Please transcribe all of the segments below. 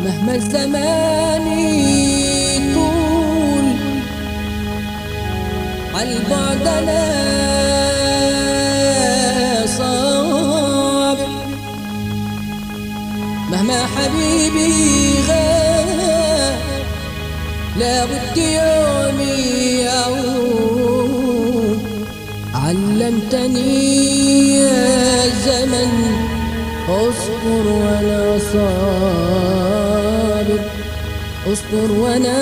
مهما الزمان يطول عالبعد انا صابر، مهما حبيبي غاب لابد يومي يعود. علمتني يا زمن اصبر وانا صابر، اصبر وانا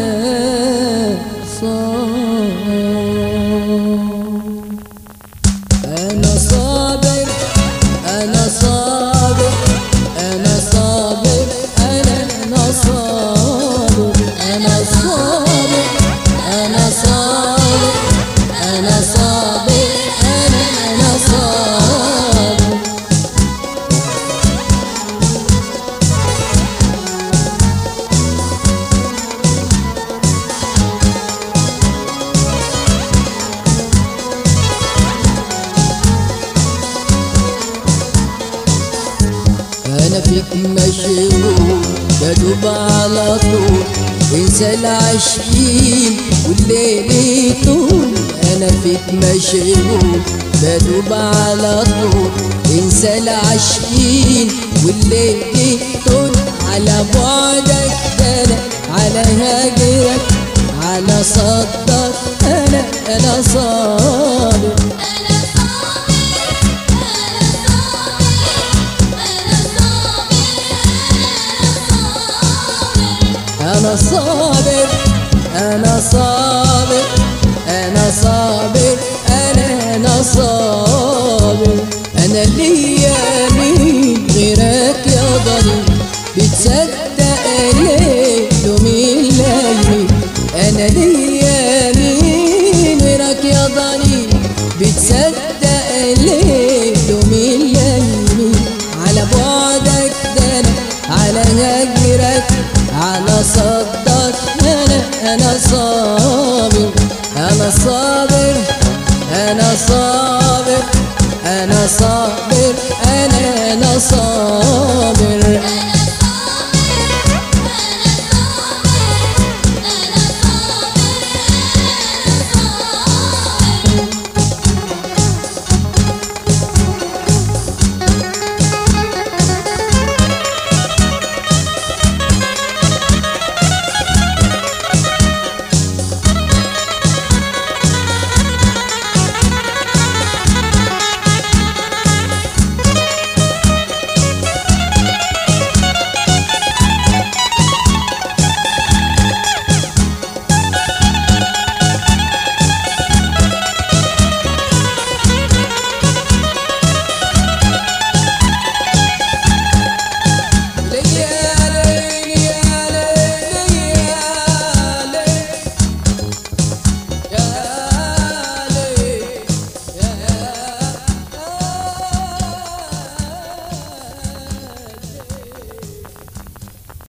صابر. انا صابر انا صابر انا صابر انا صابر انا صابر انا صابر انا صابر انا صابر. أنا فيك مشغول بدوب على طول، انسى العاشقين والليل يطول. أنا فيك مشغول بدوب على طول، انسى العاشقين والليل يطول. على بعدك أنا على هاجرك على صدك أنا صابر. أنا صابر أنا صابر أنا صابر